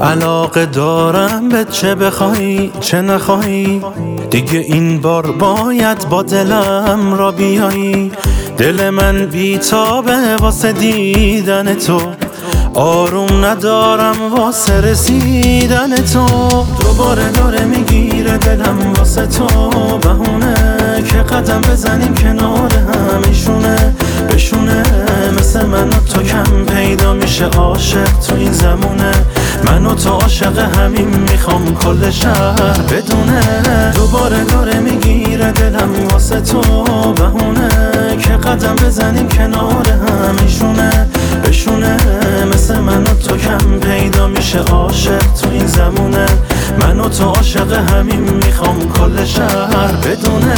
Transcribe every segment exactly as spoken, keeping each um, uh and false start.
علاقه دارم به چه بخوای چه نخوای، دیگه این بار باید با دلم را بیایی. دل من بیتابه واسه دیدن تو، آروم ندارم واسه رسیدن تو. دوباره داره میگیره دلم واسه تو بهونه، که قدم بزنیم کنار همیشونه بشونه. مثل من و تو کم پیدا میشه عاشق تو این زمونه، من و تو عاشق همین میخوام کل شهر بدونه. دوباره داره میگیره دلم واسه تو بهونه، که قدم بزنیم کنار همیشونه بشونه. مثل من و تو کم پیدا میشه عاشق تو این زمونه، من و تو عاشق همین میخوام کل شهر بدونه.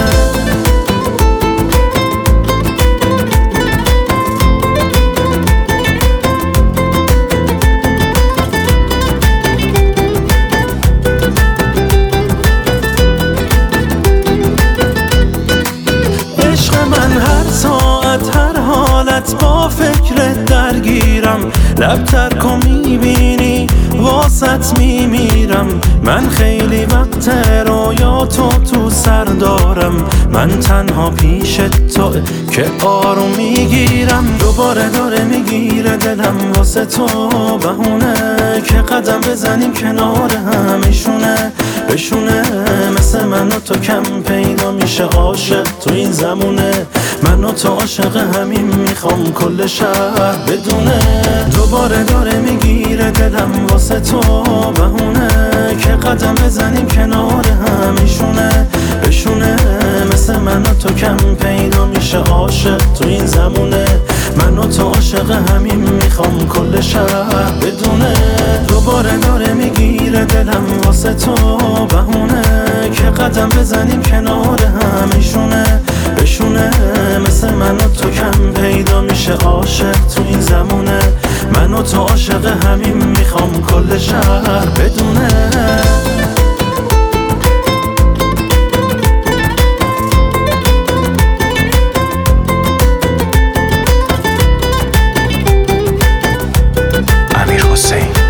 هر حالت با فکرت درگیرم، لبتر کن میبینی واسط میمیرم. من خیلی وقت رویا تو تو سر دارم، من تنها پیش تو که آروم میگیرم. دوباره داره میگیره دلم واسه تو بهونه، که قدم بزنیم کنار همیشونه بشونه. مثل من و تو کم پیدا میشه عاشق تو این زمونه، من و تو عاشق همین میخوام کل شهر بدونه. دوباره داره میگیره دلم واسه تو بهونه، که قدم بزنیم کنار همیشونه بشونه. مثل من و تو کم پیدا میشه عاشق تو این زمونه، من و تو عاشق همین میخوام کل شهر بدونه. دوباره داره میگیره دلم واسه تو بهونه، که قدم بزنیم کنار همیشونه بشونه. مثل من و تو کم پیدا میشه عاشق تو این زمونه، من و تو عاشق همین میخوام کل شهر بدونه. امیر حسین